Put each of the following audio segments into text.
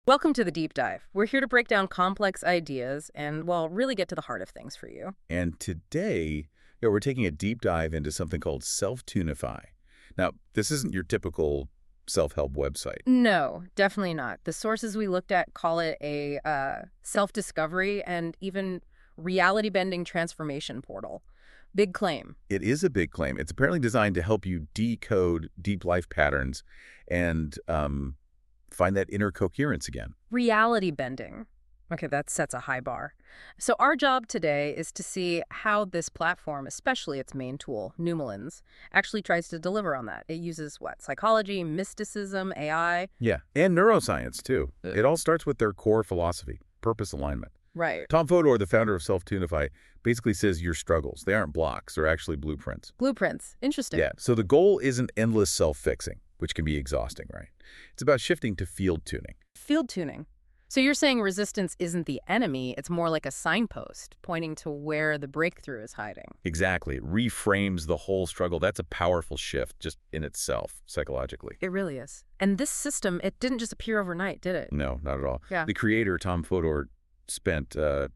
Welcome to the Deep Dive. We're here to break down complex ideas and, well, really get to the heart of things for you. And today, we're taking a deep dive into something called Self-Tunify. Now, this isn't your typical self-help website. No, definitely not. The sources we looked at call it a self-discovery and even reality-bending transformation portal. Big claim. It is a big claim. It's apparently designed to help you decode deep life patterns and find that inner coherence again. Reality bending. Okay, that sets a high bar. So our job today is to see how this platform, especially its main tool, Numalens, actually tries to deliver on that. It uses what? Psychology, mysticism, AI? Yeah, and neuroscience, too. It all starts with their core philosophy, purpose alignment. Right. Tom Fodor, the founder of Self-Tunify, basically says your struggles, they aren't blocks, they're actually blueprints. Blueprints. Interesting. Yeah, so the goal isn't endless self-fixing, which can be exhausting, right? It's about shifting to field tuning. Field tuning. So you're saying resistance isn't the enemy, it's more like a signpost pointing to where the breakthrough is hiding. Exactly. It reframes the whole struggle. That's a powerful shift just in itself, psychologically. It really is. And this system, it didn't just appear overnight, did it? No, not at all. Yeah. The creator, Tom Fodor, spent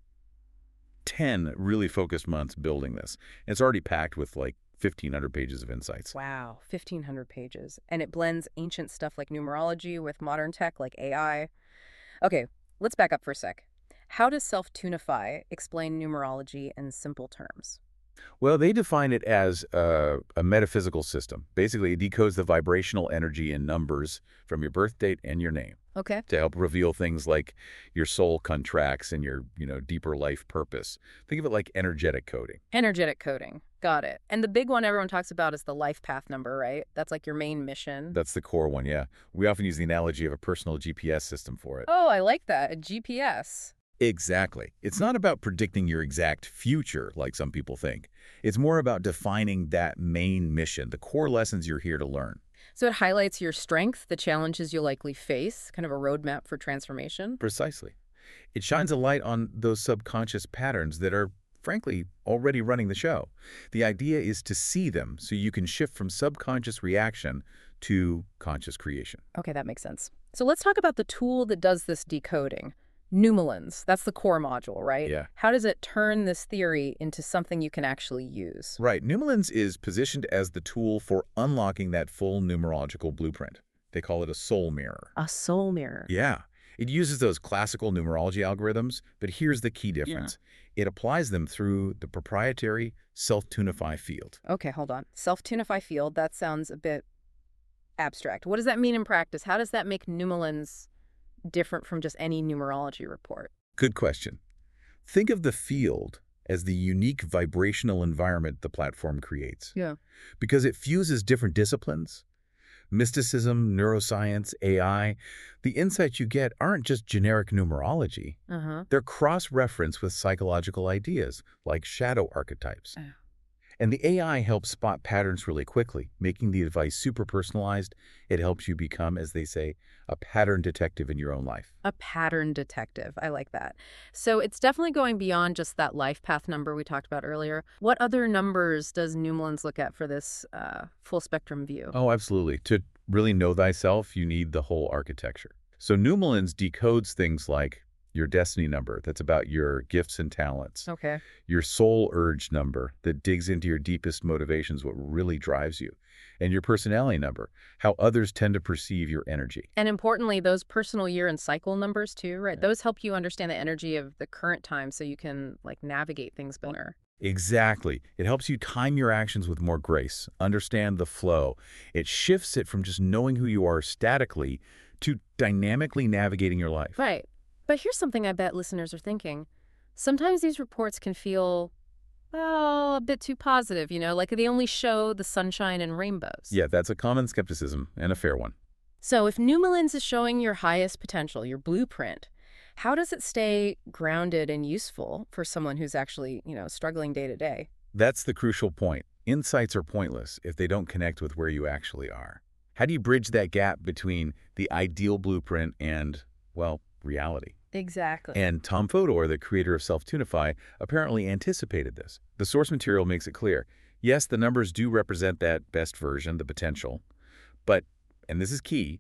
10 really focused months building this. And it's already packed with like 1,500 pages of insights. Wow, 1,500 pages. And it blends ancient stuff like numerology with modern tech like AI. Okay, let's back up for a sec. How does Self-Tunify explain numerology in simple terms? Well, they define it as a metaphysical system. Basically, it decodes the vibrational energy in numbers from your birth date and your name Okay. to help reveal things like your soul contracts and your, deeper life purpose. Think of it like energetic coding. Energetic coding. Got it. And the big one everyone talks about is the life path number, right? That's like your main mission. That's the core one, yeah. We often use the analogy of a personal GPS system for it. Oh, I like that. A GPS. Exactly. It's not about predicting your exact future, like some people think. It's more about defining that main mission, the core lessons you're here to learn. So it highlights your strength, the challenges you'll likely face, kind of a roadmap for transformation. Precisely. It shines a light on those subconscious patterns that are, frankly, already running the show. The idea is to see them so you can shift from subconscious reaction to conscious creation. Okay, that makes sense. So let's talk about the tool that does this decoding. Numalens, that's the core module, right? Yeah. How does it turn this theory into something you can actually use? Right. Numalens is positioned as the tool for unlocking that full numerological blueprint. They call it a soul mirror. A soul mirror. Yeah. It uses those classical numerology algorithms, but here's the key difference. It applies them through the proprietary Self-Tunify field. Okay, hold on. Self-Tunify field, that sounds a bit abstract. What does that mean in practice? How does that make Numalens different from just any numerology report? Good question. Think of the field as the unique vibrational environment the platform creates. Yeah. Because it fuses different disciplines, mysticism, neuroscience, AI, the insights you get aren't just generic numerology. Uh-huh. They're cross-referenced with psychological ideas, like shadow archetypes. Oh. And the AI helps spot patterns really quickly, making the advice super personalized. It helps you become, as they say, a pattern detective in your own life. A pattern detective. I like that. So it's definitely going beyond just that life path number we talked about earlier. What other numbers does Numalens look at for this full spectrum view? Oh, absolutely. To really know thyself, you need the whole architecture. So Numalens decodes things like your destiny number, that's about your gifts and talents. Okay. Your soul urge number that digs into your deepest motivations, what really drives you. And your personality number, how others tend to perceive your energy. And importantly, those personal year and cycle numbers too, right? Those help you understand the energy of the current time so you can navigate things better. Exactly. It helps you time your actions with more grace, understand the flow. It shifts it from just knowing who you are statically to dynamically navigating your life. Right. But here's something I bet listeners are thinking. Sometimes these reports can feel, well, a bit too positive, like they only show the sunshine and rainbows. Yeah, that's a common skepticism and a fair one. So if Numalens is showing your highest potential, your blueprint, how does it stay grounded and useful for someone who's actually, struggling day to day? That's the crucial point. Insights are pointless if they don't connect with where you actually are. How do you bridge that gap between the ideal blueprint and, well, reality? Exactly. And Tom Fodor, the creator of Self-Tunify, apparently anticipated this. The source material makes it clear. Yes, the numbers do represent that best version, the potential. But, and this is key,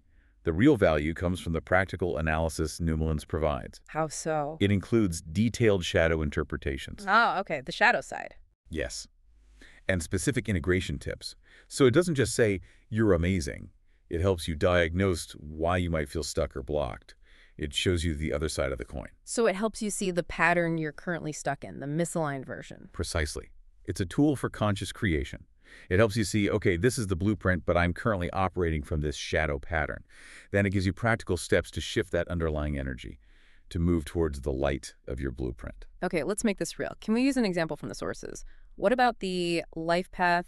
The real value comes from the practical analysis Numelins provides. How so? It includes detailed shadow interpretations. Oh, okay, the shadow side. Yes. And specific integration tips. So it doesn't just say, you're amazing. It helps you diagnose why you might feel stuck or blocked. It shows you the other side of the coin. So it helps you see the pattern you're currently stuck in, the misaligned version. Precisely. It's a tool for conscious creation. It helps you see, okay, this is the blueprint, but I'm currently operating from this shadow pattern. Then it gives you practical steps to shift that underlying energy, to move towards the light of your blueprint. Okay, let's make this real. Can we use an example from the sources? What about the LifePath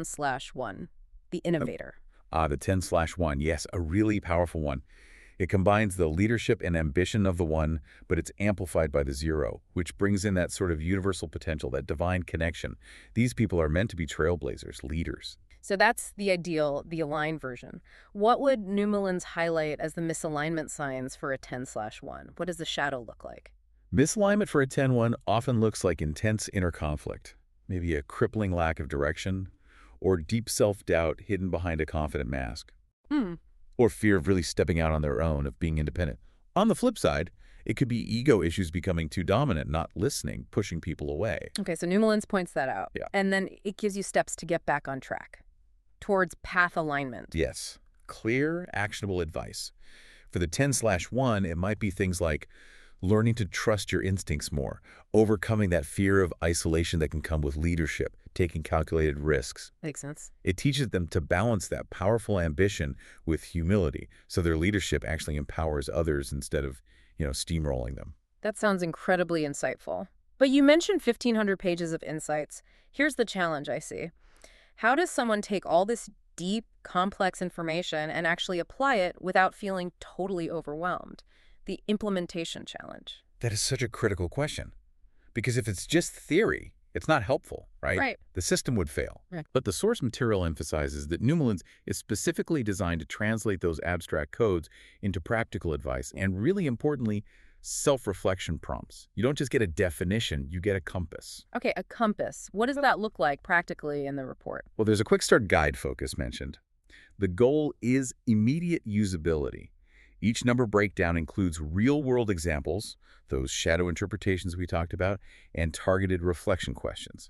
10/1, the innovator? The 10/1, yes, a really powerful one. It combines the leadership and ambition of the one, but it's amplified by the zero, which brings in that sort of universal potential, that divine connection. These people are meant to be trailblazers, leaders. So that's the ideal, the aligned version. What would Numelins highlight as the misalignment signs for a 10/1? What does the shadow look like? Misalignment for a 10/1 often looks like intense inner conflict, maybe a crippling lack of direction, or deep self-doubt hidden behind a confident mask. Hmm. Or fear of really stepping out on their own, of being independent. On the flip side, it could be ego issues becoming too dominant, not listening, pushing people away. Okay, so Numelins points that out. Yeah. And then it gives you steps to get back on track towards path alignment. Yes, clear, actionable advice. For the 10/1, it might be things like learning to trust your instincts more, overcoming that fear of isolation that can come with leadership, taking calculated risks. Makes sense. It teaches them to balance that powerful ambition with humility, so their leadership actually empowers others instead of, steamrolling them. That sounds incredibly insightful. But you mentioned 1,500 pages of insights. Here's the challenge I see. How does someone take all this deep, complex information and actually apply it without feeling totally overwhelmed? The implementation challenge. That is such a critical question. Because if it's just theory, it's not helpful, right? Right. The system would fail. Right. But the source material emphasizes that Numelins is specifically designed to translate those abstract codes into practical advice and, really importantly, self-reflection prompts. You don't just get a definition, you get a compass. Okay, a compass. What does that look like practically in the report? Well, there's a quick start guide focus mentioned. The goal is immediate usability. Each number breakdown includes real-world examples, those shadow interpretations we talked about, and targeted reflection questions.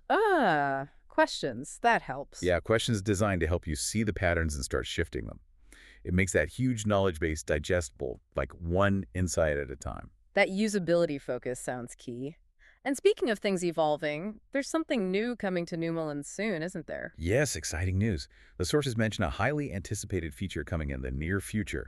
Questions. That helps. Yeah, questions designed to help you see the patterns and start shifting them. It makes that huge knowledge base digestible, like one insight at a time. That usability focus sounds key. And speaking of things evolving, there's something new coming to Numelins soon, isn't there? Yes, exciting news. The sources mention a highly anticipated feature coming in the near future,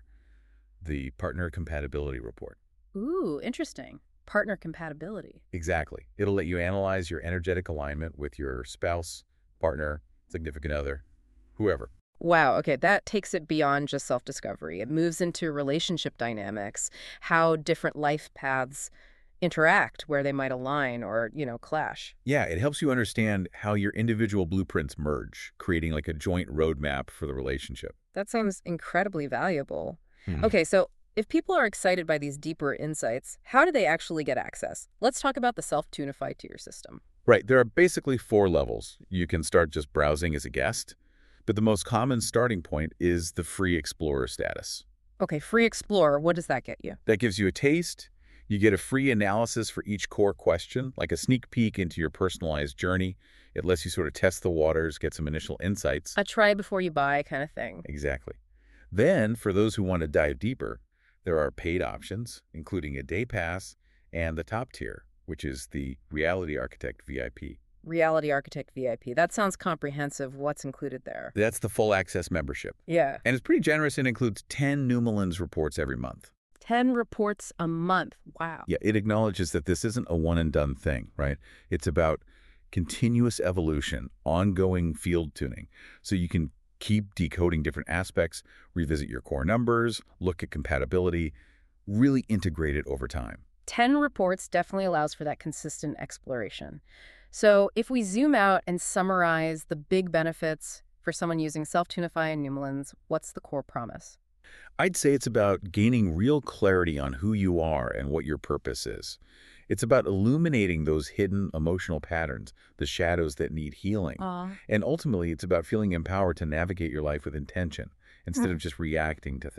the Partner Compatibility Report. Ooh, interesting. Partner compatibility. Exactly. It'll let you analyze your energetic alignment with your spouse, partner, significant other, whoever. Wow, okay, that takes it beyond just self-discovery. It moves into relationship dynamics, how different life paths interact, where they might align or, clash. Yeah, it helps you understand how your individual blueprints merge, creating like a joint roadmap for the relationship. That sounds incredibly valuable. Mhm. Okay, so if people are excited by these deeper insights, how do they actually get access? Let's talk about the Self-Tunify tier system. Right, there are basically 4 levels. You can start just browsing as a guest, but the most common starting point is the free explorer status. Okay, free Explorer, what does that get you? That gives you a taste. You get a free analysis for each core question, like a sneak peek into your personalized journey. It lets you sort of test the waters, get some initial insights. A try before you buy kind of thing. Exactly. Then, for those who want to dive deeper, there are paid options, including a day pass and the top tier, which is the Reality Architect VIP. Reality Architect VIP. That sounds comprehensive. What's included there? That's the full access membership. Yeah. And it's pretty generous and includes 10 Numelins reports every month. 10 reports a month. Wow. Yeah, it acknowledges that this isn't a one-and-done thing, right? It's about continuous evolution, ongoing field tuning, so you can keep decoding different aspects, revisit your core numbers, look at compatibility, really integrate it over time. 10 reports definitely allows for that consistent exploration. So if we zoom out and summarize the big benefits for someone using Self-Tunify and Numelins, what's the core promise? I'd say it's about gaining real clarity on who you are and what your purpose is. It's about illuminating those hidden emotional patterns, the shadows that need healing. And ultimately, it's about feeling empowered to navigate your life with intention instead of just reacting to things.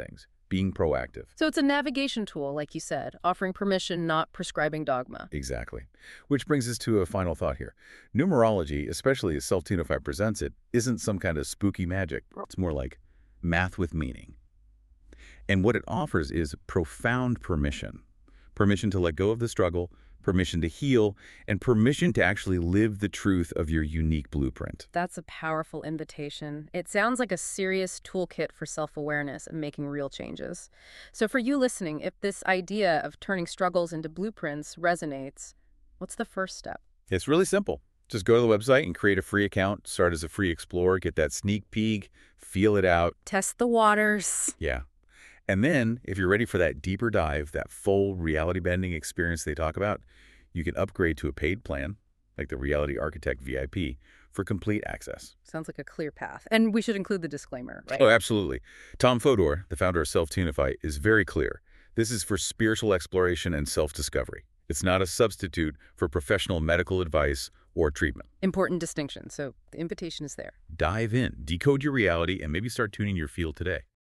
being proactive. So it's a navigation tool, like you said, offering permission, not prescribing dogma. Exactly. Which brings us to a final thought here. Numerology, especially as Self-Tunify presents it, isn't some kind of spooky magic. It's more like math with meaning. And what it offers is profound permission. Permission to let go of the struggle, permission to heal, and permission to actually live the truth of your unique blueprint. That's a powerful invitation. It sounds like a serious toolkit for self-awareness and making real changes. So for you listening, if this idea of turning struggles into blueprints resonates, what's the first step? It's really simple. Just go to the website and create a free account, start as a free explorer, get that sneak peek, feel it out. Test the waters. Yeah. And then, if you're ready for that deeper dive, that full reality-bending experience they talk about, you can upgrade to a paid plan, like the Reality Architect VIP, for complete access. Sounds like a clear path. And we should include the disclaimer, right? Oh, absolutely. Tom Fodor, the founder of Self-Tunify, is very clear. This is for spiritual exploration and self-discovery. It's not a substitute for professional medical advice or treatment. Important distinction. So the invitation is there. Dive in, decode your reality, and maybe start tuning your field today.